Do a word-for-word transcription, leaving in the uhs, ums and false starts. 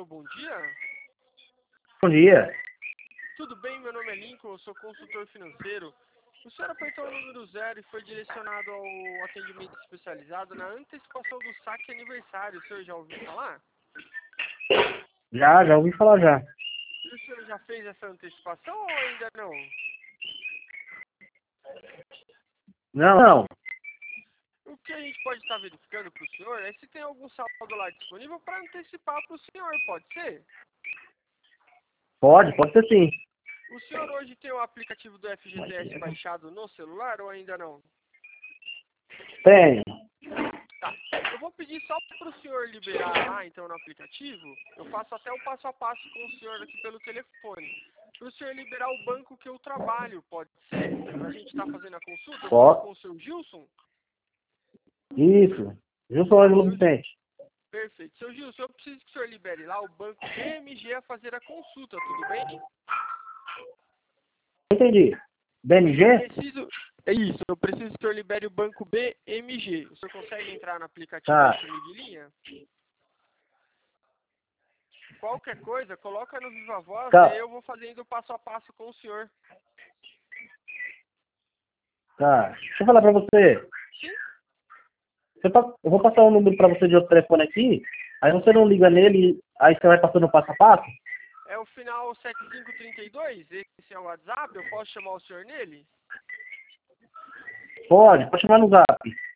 Alô, bom dia. Bom dia. Tudo bem? Meu nome é Lincoln, eu sou consultor financeiro. O senhor apertou o número zero e foi direcionado ao atendimento especializado na antecipação do saque aniversário. O senhor já ouviu falar? Já, já ouvi falar já. E o senhor já fez essa antecipação ou ainda não? Não, não. O que a gente pode estar verificando para o senhor é se tem algum saldo lá disponível para antecipar para o senhor, pode ser? Pode, pode ser sim. O senhor hoje tem o aplicativo do F G T S baixado no celular ou ainda não? Tenho. Tá. Eu vou pedir só para o senhor liberar lá, então, no aplicativo. Eu faço até o passo a passo com o senhor aqui pelo telefone. Para o senhor liberar o banco que eu trabalho, pode ser? Para a gente estar fazendo a consulta, eu falo Pode. com o seu Gilson? Isso. Gilson Ângelo Seu Vicente. Perfeito. Seu Gilson, eu preciso que o senhor libere lá o banco B M G a fazer a consulta, tudo bem? Entendi. B N G? Eu preciso... É isso, eu preciso que o senhor libere o banco B M G. O senhor consegue entrar no aplicativo Tá. aí comigo em linha? Qualquer coisa, coloca no Viva Voz, Tá. e aí eu vou fazendo passo a passo com o senhor. Tá. Deixa eu falar pra você. Sim? Você pa- Eu vou passar um número pra você de outro telefone aqui. Aí você não liga nele, aí você vai passando passo a passo? É o final sete cinco três dois? Esse é o WhatsApp? Eu posso chamar o senhor nele? Pode, pode chamar no zap.